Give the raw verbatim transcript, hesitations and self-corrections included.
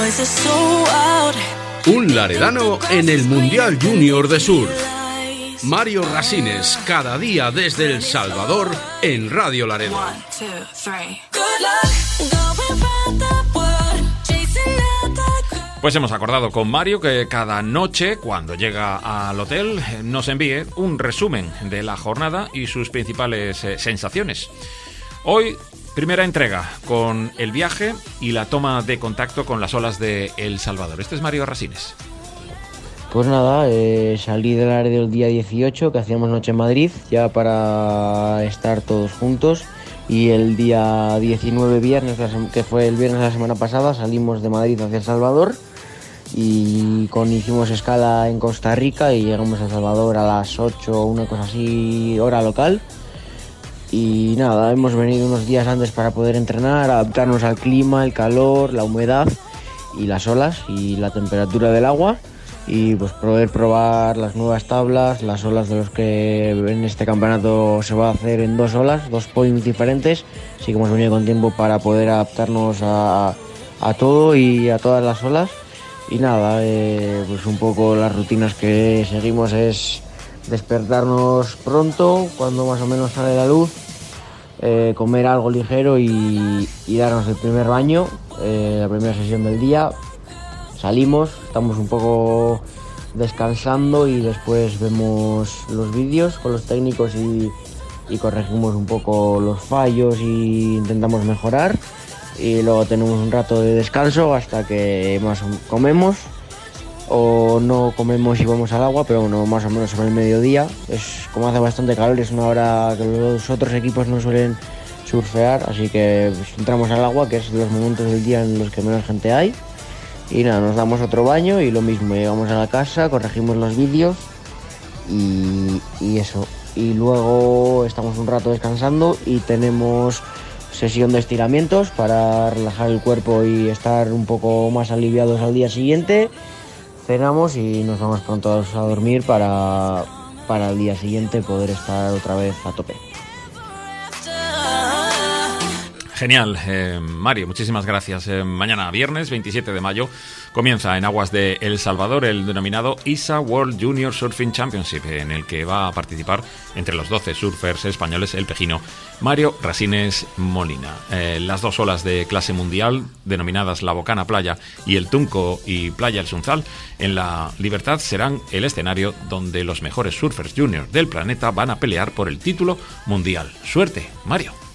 Un laredano en el Mundial Junior de Surf. Mario Rasines, cada día desde El Salvador en Radio Laredo. Pues hemos acordado con Mario que cada noche, cuando llega al hotel, nos envíe un resumen de la jornada y sus principales eh, sensaciones. Hoy, primera entrega con el viaje y la toma de contacto con las olas de El Salvador. Este es Mario Rasines. Pues nada, eh, salí del área del día dieciocho, que hacíamos noche en Madrid, ya para estar todos juntos. Y el día diecinueve, viernes, que fue el viernes de la semana pasada, salimos de Madrid hacia El Salvador. Y con, hicimos escala en Costa Rica y llegamos a El Salvador a las ocho, una cosa así, hora local. Y nada, hemos venido unos días antes para poder entrenar, adaptarnos al clima, el calor, la humedad y las olas y la temperatura del agua. Y pues poder probar las nuevas tablas, las olas de los que en este campeonato se va a hacer en dos olas, dos points diferentes. Así que hemos venido con tiempo para poder adaptarnos a, a todo y a todas las olas. Y nada, eh, pues un poco las rutinas que seguimos es despertarnos pronto, cuando más o menos sale la luz, eh, comer algo ligero y, y darnos el primer baño, eh, la primera sesión del día. Salimos, estamos un poco descansando y después vemos los vídeos con los técnicos y, y corregimos un poco los fallos y intentamos mejorar. Y luego tenemos un rato de descanso hasta que más comemos o no comemos y vamos al agua, pero bueno, más o menos sobre el mediodía. Es como hace bastante calor, es una hora que los otros equipos no suelen surfear, así que pues, entramos al agua, que es los momentos del día en los que menos gente hay. Y nada, nos damos otro baño y lo mismo, llegamos a la casa, corregimos los vídeos y, y eso. Y luego estamos un rato descansando y tenemos sesión de estiramientos para relajar el cuerpo y estar un poco más aliviados al día siguiente. Cenamos y nos vamos pronto a dormir para, para el día siguiente poder estar otra vez a tope. Genial, eh, Mario, muchísimas gracias. Eh, mañana, viernes veintisiete de mayo, comienza en aguas de El Salvador el denominado I S A World Junior Surfing Championship, en el que va a participar entre los doce surfers españoles el pejino Mario Rasines Molina. Eh, las dos olas de clase mundial, denominadas La Bocana Playa y el Tunco y Playa El Sunzal, en la Libertad serán el escenario donde los mejores surfers juniors del planeta van a pelear por el título mundial. Suerte, Mario.